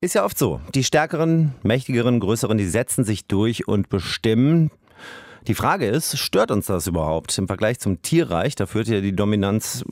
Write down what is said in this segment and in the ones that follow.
Ist ja oft so. Die Stärkeren, Mächtigeren, Größeren, die setzen sich durch und bestimmen. Die Frage ist, stört uns das überhaupt im Vergleich zum Tierreich? Da führt ja die Dominanz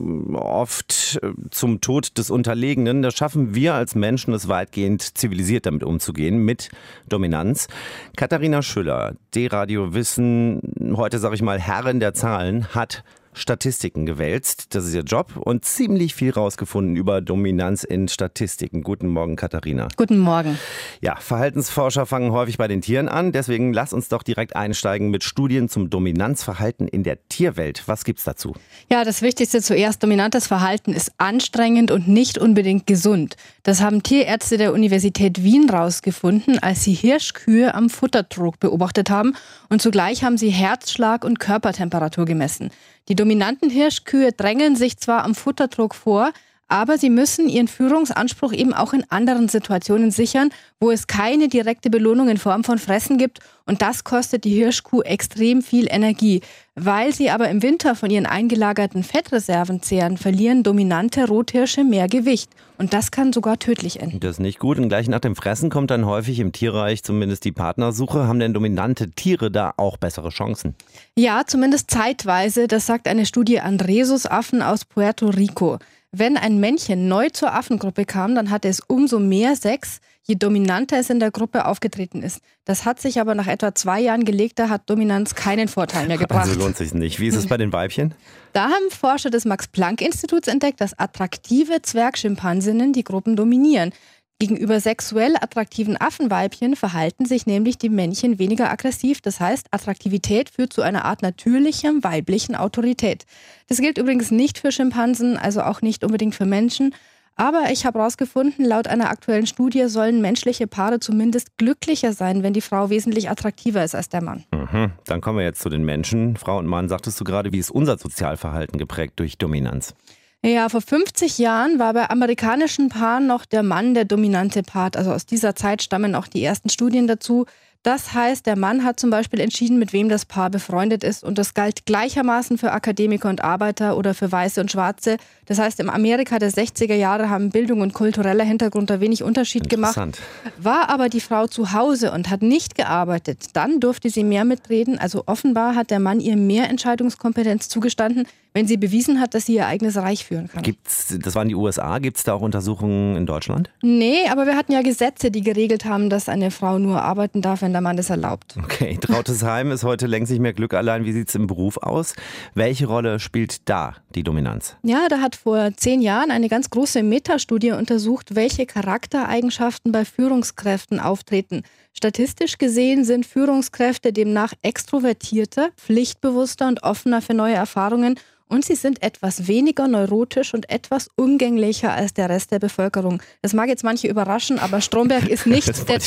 oft zum Tod des Unterlegenen. Da schaffen wir als Menschen es weitgehend zivilisiert damit umzugehen, mit Dominanz. Katharina Schüller, D-Radio Wissen, heute sage ich mal Herrin der Zahlen, hat Statistiken gewälzt. Das ist ihr Job und ziemlich viel rausgefunden über Dominanz in Statistiken. Guten Morgen, Katharina. Guten Morgen. Ja, Verhaltensforscher fangen häufig bei den Tieren an. Deswegen lass uns doch direkt einsteigen mit Studien zum Dominanzverhalten in der Tierwelt. Was gibt's dazu? Ja, das Wichtigste zuerst. Dominantes Verhalten ist anstrengend und nicht unbedingt gesund. Das haben Tierärzte der Universität Wien rausgefunden, als sie Hirschkühe am Futtertrog beobachtet haben. Und zugleich haben sie Herzschlag und Körpertemperatur gemessen. Die dominanten Hirschkühe drängeln sich zwar am Futtertrog vor, aber sie müssen ihren Führungsanspruch eben auch in anderen Situationen sichern, wo es keine direkte Belohnung in Form von Fressen gibt. Und das kostet die Hirschkuh extrem viel Energie. Weil sie aber im Winter von ihren eingelagerten Fettreserven zehren, verlieren dominante Rothirsche mehr Gewicht. Und das kann sogar tödlich enden. Das ist nicht gut. Und gleich nach dem Fressen kommt dann häufig im Tierreich zumindest die Partnersuche. Haben denn dominante Tiere da auch bessere Chancen? Ja, zumindest zeitweise. Das sagt eine Studie an Rhesusaffen aus Puerto Rico. Wenn ein Männchen neu zur Affengruppe kam, dann hatte es umso mehr Sex, je dominanter es in der Gruppe aufgetreten ist. Das hat sich aber nach etwa 2 Jahren gelegt, da hat Dominanz keinen Vorteil mehr gebracht. Also lohnt sich nicht. Wie ist es bei den Weibchen? Da haben Forscher des Max-Planck-Instituts entdeckt, dass attraktive Zwergschimpansinnen die Gruppen dominieren. Gegenüber sexuell attraktiven Affenweibchen verhalten sich nämlich die Männchen weniger aggressiv. Das heißt, Attraktivität führt zu einer Art natürlichem weiblichen Autorität. Das gilt übrigens nicht für Schimpansen, also auch nicht unbedingt für Menschen. Aber ich habe herausgefunden, laut einer aktuellen Studie sollen menschliche Paare zumindest glücklicher sein, wenn die Frau wesentlich attraktiver ist als der Mann. Dann kommen wir jetzt zu den Menschen. Frau und Mann, sagtest du gerade, wie ist unser Sozialverhalten geprägt durch Dominanz? Ja, vor 50 Jahren war bei amerikanischen Paaren noch der Mann der dominante Part. Also aus dieser Zeit stammen auch die ersten Studien dazu. Das heißt, der Mann hat zum Beispiel entschieden, mit wem das Paar befreundet ist. Und das galt gleichermaßen für Akademiker und Arbeiter oder für Weiße und Schwarze. Das heißt, im Amerika der 60er Jahre haben Bildung und kultureller Hintergrund da wenig Unterschied gemacht. War aber die Frau zu Hause und hat nicht gearbeitet, dann durfte sie mehr mitreden. Also offenbar hat der Mann ihr mehr Entscheidungskompetenz zugestanden, wenn sie bewiesen hat, dass sie ihr eigenes Reich führen kann. Das waren die USA. Gibt es da auch Untersuchungen in Deutschland? Nee, aber wir hatten ja Gesetze, die geregelt haben, dass eine Frau nur arbeiten darf, wenn der Mann das erlaubt. Okay, trautes Heim ist heute längst nicht mehr Glück allein. Wie sieht es im Beruf aus? Welche Rolle spielt da die Dominanz? Ja, da hat vor 10 Jahren eine ganz große Metastudie untersucht, welche Charaktereigenschaften bei Führungskräften auftreten. Statistisch gesehen sind Führungskräfte demnach extrovertierter, pflichtbewusster und offener für neue Erfahrungen. Und sie sind etwas weniger neurotisch und etwas umgänglicher als der Rest der Bevölkerung. Das mag jetzt manche überraschen, aber Stromberg ist nicht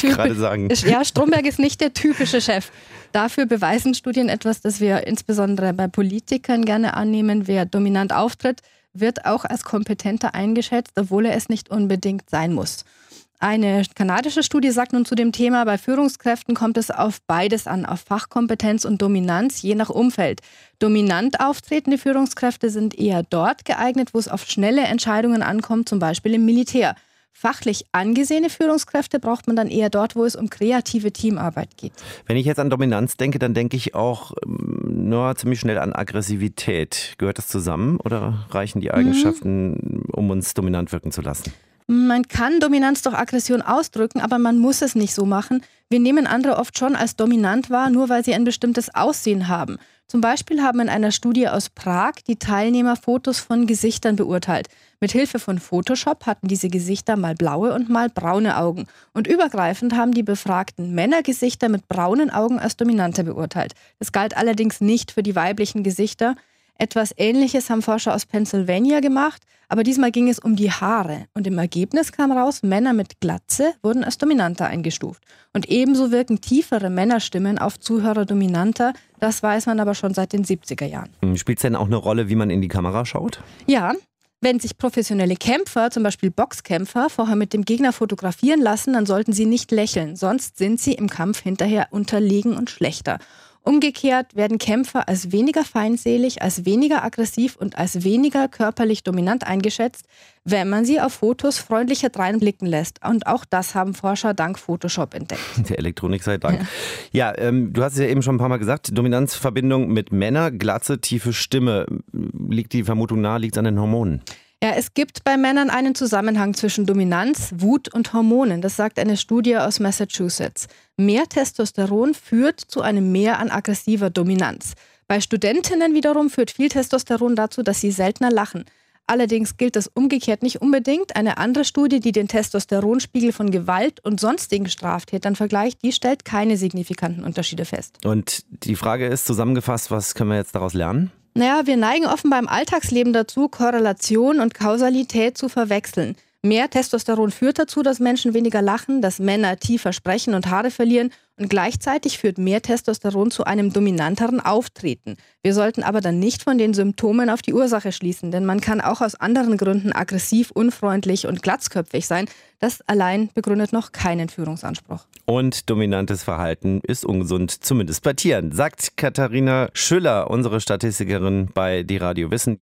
Stromberg ist nicht der typische Chef. Dafür beweisen Studien etwas, das wir insbesondere bei Politikern gerne annehmen. Wer dominant auftritt, wird auch als kompetenter eingeschätzt, obwohl er es nicht unbedingt sein muss. Eine kanadische Studie sagt nun zu dem Thema, bei Führungskräften kommt es auf beides an, auf Fachkompetenz und Dominanz, je nach Umfeld. Dominant auftretende Führungskräfte sind eher dort geeignet, wo es auf schnelle Entscheidungen ankommt, zum Beispiel im Militär. Fachlich angesehene Führungskräfte braucht man dann eher dort, wo es um kreative Teamarbeit geht. Wenn ich jetzt an Dominanz denke, dann denke ich auch ziemlich schnell an Aggressivität. Gehört das zusammen oder reichen die Eigenschaften, um uns dominant wirken zu lassen? Man kann Dominanz durch Aggression ausdrücken, aber man muss es nicht so machen. Wir nehmen andere oft schon als dominant wahr, nur weil sie ein bestimmtes Aussehen haben. Zum Beispiel haben in einer Studie aus Prag die Teilnehmer Fotos von Gesichtern beurteilt. Mit Hilfe von Photoshop hatten diese Gesichter mal blaue und mal braune Augen. Und übergreifend haben die befragten Männergesichter mit braunen Augen als dominanter beurteilt. Das galt allerdings nicht für die weiblichen Gesichter. Etwas Ähnliches haben Forscher aus Pennsylvania gemacht, aber diesmal ging es um die Haare. Und im Ergebnis kam raus, Männer mit Glatze wurden als dominanter eingestuft. Und ebenso wirken tiefere Männerstimmen auf Zuhörer dominanter. Das weiß man aber schon seit den 70er Jahren. Spielt es denn auch eine Rolle, wie man in die Kamera schaut? Ja. Wenn sich professionelle Kämpfer, zum Beispiel Boxkämpfer, vorher mit dem Gegner fotografieren lassen, dann sollten sie nicht lächeln. Sonst sind sie im Kampf hinterher unterlegen und schlechter. Umgekehrt werden Kämpfer als weniger feindselig, als weniger aggressiv und als weniger körperlich dominant eingeschätzt, wenn man sie auf Fotos freundlicher dreinblicken lässt. Und auch das haben Forscher dank Photoshop entdeckt. Der Elektronik sei Dank. Ja, du hast es ja eben schon ein paar Mal gesagt, Dominanzverbindung mit Männer, Glatze, tiefe Stimme. Liegt die Vermutung nahe, liegt es an den Hormonen? Ja, es gibt bei Männern einen Zusammenhang zwischen Dominanz, Wut und Hormonen. Das sagt eine Studie aus Massachusetts. Mehr Testosteron führt zu einem Mehr an aggressiver Dominanz. Bei Studentinnen wiederum führt viel Testosteron dazu, dass sie seltener lachen. Allerdings gilt das umgekehrt nicht unbedingt. Eine andere Studie, die den Testosteronspiegel von Gewalt und sonstigen Straftätern vergleicht, die stellt keine signifikanten Unterschiede fest. Und die Frage ist zusammengefasst, was können wir jetzt daraus lernen? Naja, wir neigen offenbar im Alltagsleben dazu, Korrelation und Kausalität zu verwechseln. Mehr Testosteron führt dazu, dass Menschen weniger lachen, dass Männer tiefer sprechen und Haare verlieren und gleichzeitig führt mehr Testosteron zu einem dominanteren Auftreten. Wir sollten aber dann nicht von den Symptomen auf die Ursache schließen, denn man kann auch aus anderen Gründen aggressiv, unfreundlich und glatzköpfig sein. Das allein begründet noch keinen Führungsanspruch. Und dominantes Verhalten ist ungesund, zumindest bei Tieren, sagt Katharina Schüller, unsere Statistikerin bei Die Radio Wissen.